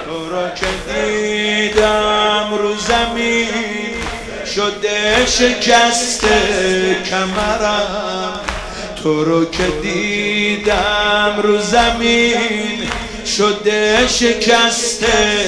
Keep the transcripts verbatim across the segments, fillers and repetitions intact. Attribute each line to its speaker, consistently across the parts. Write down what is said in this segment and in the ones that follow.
Speaker 1: تو را که دیدم رو زمین شده شکست کمرم، تو رو که دیدم رو زمین شده شکست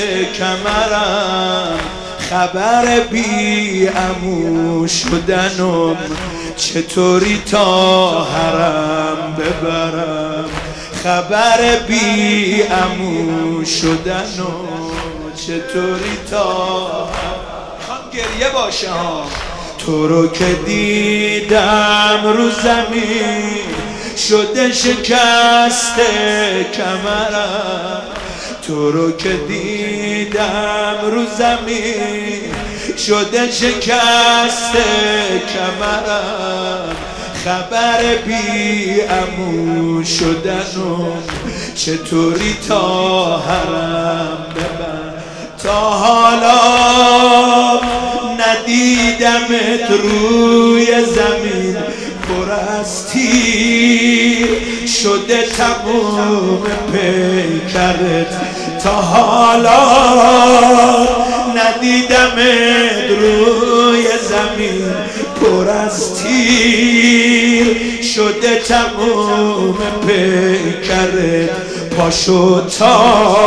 Speaker 1: کمرم. خبر بی عمو شدنم چطوری تا حرم ببرم، خبر بی عمو شدنم چطوری تا خان گریه باشه ها. تو رو که دیدم رو زمین شده شکست کمرم، تو رو که دیدم رو زمین شده شکست کمرم. خبر بی عمو شدنم چطوری تا حرم ببرم. تا حالا ندیدمت روی زمین پر از تیر شده تموم پیکرت، تا حالا ندیدمت روی زمین پر از تیر شده تموم پیکرت. پاشو تا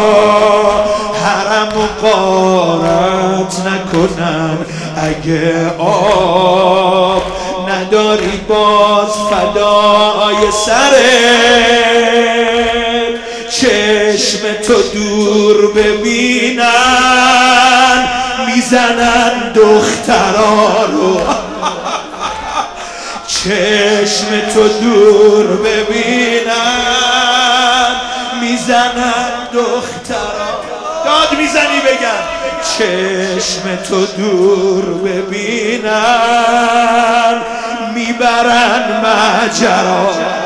Speaker 1: حرم و غارت نکنن، اگه آب نداری باز فدای سرت. چشم تو دور ببینن میزنن دخترا رو، چشم تو دور ببینن میزنن دخترا. داد میزنی بگم چشم تو دور ببینن میبرن ماجرا.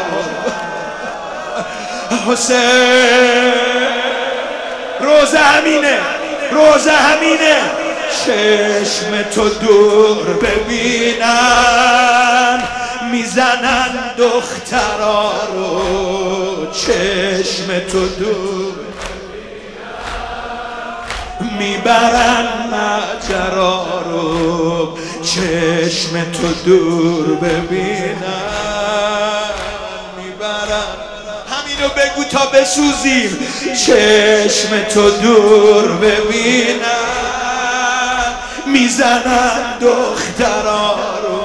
Speaker 1: حسین روزه همینه، روزه همینه. چشم تو دور ببینن میزنن دخترا رو، چشم تو دور میبرن ماجرا رو، چشم تو دور ببینن میبرن. همینو بگو تا بسوزیم. چشم تو دور ببینن میزنن دخترا رو،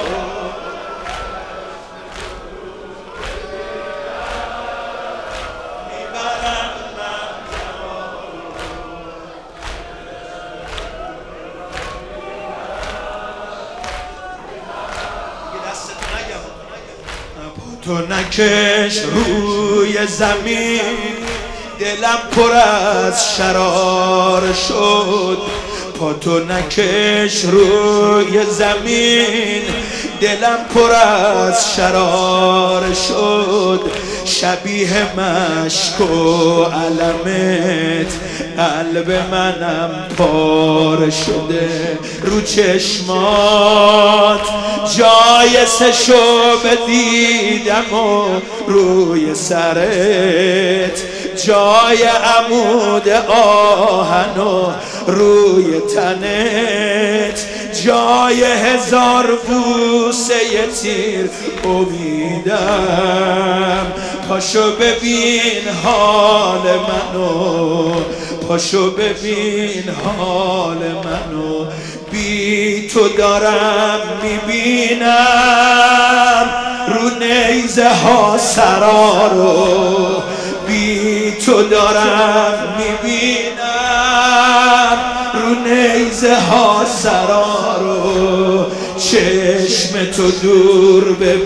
Speaker 1: تو نکش روی زمین دلم پر از شرار شد، پا تو نکش روی زمین دلم پر از شرار شد. شبیه مشک و علمت قلب منم پاره شده، رو چشمات جای سشو بدیدم و روی سرت جای عمود آهن و روی تنت جای هزار بوسه تیر امیدم. پاشو ببین حال منو، پاشو ببین حال منو، بی تو دارم میبینم رو نیزه ها سرا رو، بی تو دارم میبینم رو نیزه ها سرا رو. چشم تو دور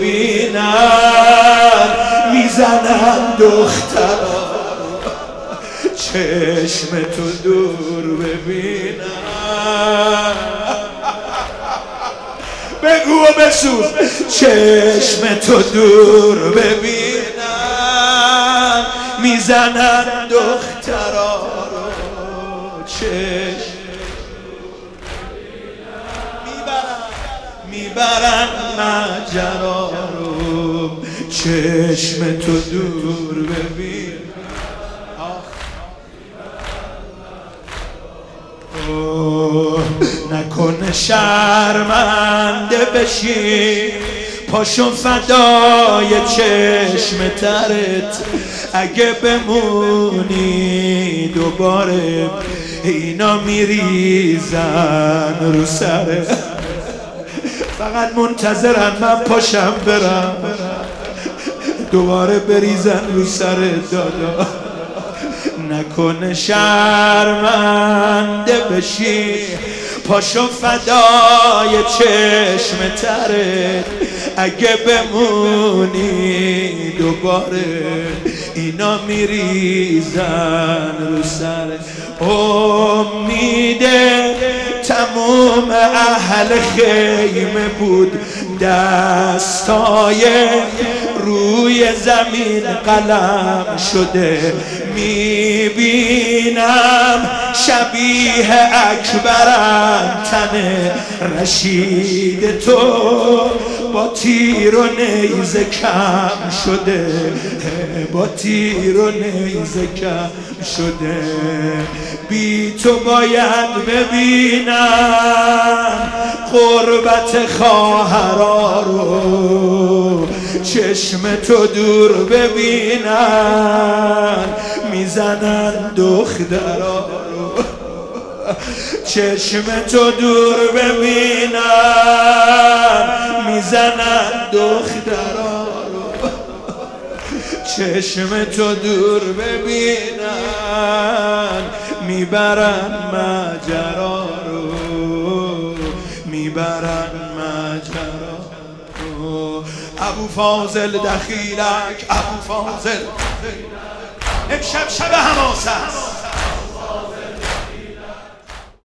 Speaker 1: ببینم میزنم دخترا، چشم تو دور ببینم بگو و بسوز. چشم تو دور ببینم میزنن دخترا رو، چشم میبرن ماجرا رو، چشم تو دور ببین. نکنه شرمنده بشی، پاشو فدای چشم ترت، اگه بمونی دوباره اینا میریزن رو سرت. فقط منتظرن من پاشم برم دوباره بریزن رو سرت. دادا نکنه شرمنده بشی، پاشو فدای چشم ترت، اگه بمونی دوباره اینا میریزن رو سرت. امید تموم اهل خیمه بود، دستای روی زمین قلم شده، میبینم شبیه اکبرم تن رشید تو، با تیر و نیزه کم شده، با تیر و نیزه کم شده. بی تو باید ببینم غربت خواهرا رو، چشم تو دور ببینن میزنن دخترا رو، چشم تو دور ببینن میزنن دخترا رو، چشم تو دور ببینن میبرن ماجرا رو، میبرن ماجرا رو. ابو فاضل دخیلک، ابو فاضل امشب شب حماس است،